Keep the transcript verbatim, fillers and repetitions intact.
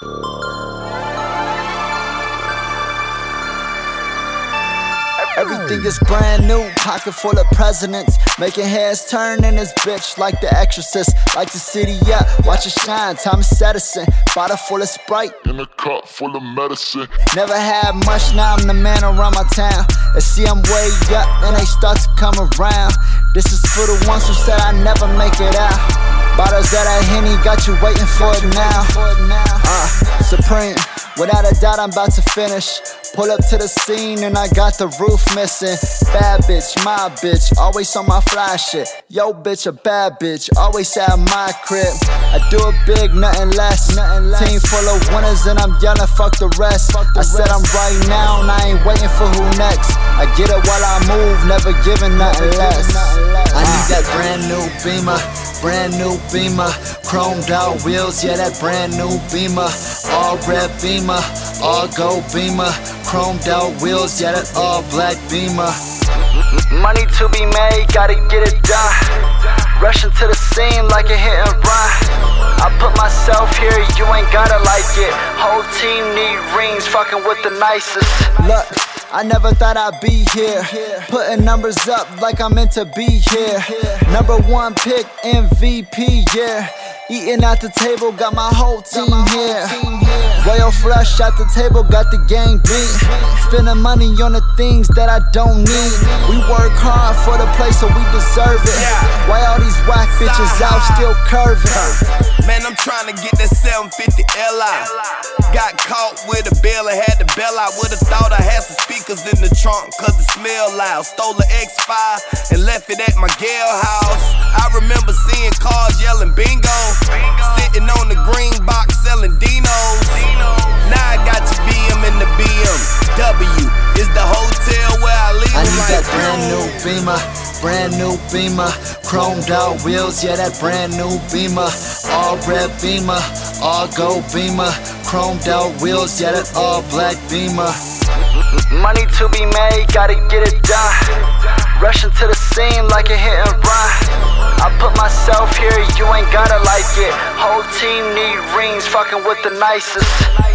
Everything is brand new, pocket full of presidents, making heads turn in this bitch like The Exorcist. Like the city up, watch it shine, Thomas Edison. Bottle full of Sprite, in a cup full of medicine. Never had much, now I'm the man around my town. They see I'm way up and they start to come around. This is for the ones who said I never make it out. Bottles of that Henny got you waiting for it now. Uh, Supreme, without a doubt I'm about to finish. Pull up to the scene and I got the roof missing. Bad bitch, my bitch, always on my fly shit. Yo bitch, a bad bitch, always at my crib. I do it big, nothing less. Team full of winners and I'm yelling fuck the rest. I said I'm right now and I ain't waiting for who next. I get it while I move, never giving nothing less. I need that brand new Beamer, brand new Beamer, chromed out wheels, yeah that brand new Beamer. All red Beamer, all gold Beamer, chromed out wheels, yeah that all black Beamer. Money to be made, gotta get it done. Rushing to the scene like a hit and run. I put myself here, you ain't gotta like it. Whole team need rings, fucking with the nicest. Look, I never thought I'd be here, putting numbers up like I'm meant to be here. Number one pick, M V P, yeah. Eating at the table, got my whole team here. Royal flush at the table, got the gang beat. Spending money on the things that I don't need. We work hard for the place, so we deserve it. Why all these whack bitches out still curving? Man, I'm trying to get that seven fifty L I. Got caught with a bill and had to bail out. Would've thought I had some speakers in the trunk, cause it smelled loud. Stole an X five and left it at my gal house. I remember seeing cars yelling bingo, sitting on the green box selling Dinos. Now I got your B M in the B M W is the hotel where I leave. I need that brand new Beamer, brand new Beamer, chromed out wheels, yeah that brand new Beamer. All red Beamer, all gold Beamer, chromed out wheels, yeah that all black Beamer. Money to be made, gotta get it done. Rushing to the scene like a hit and run. I put myself here, you ain't gotta like it. Whole team need rings, fucking with the nicest.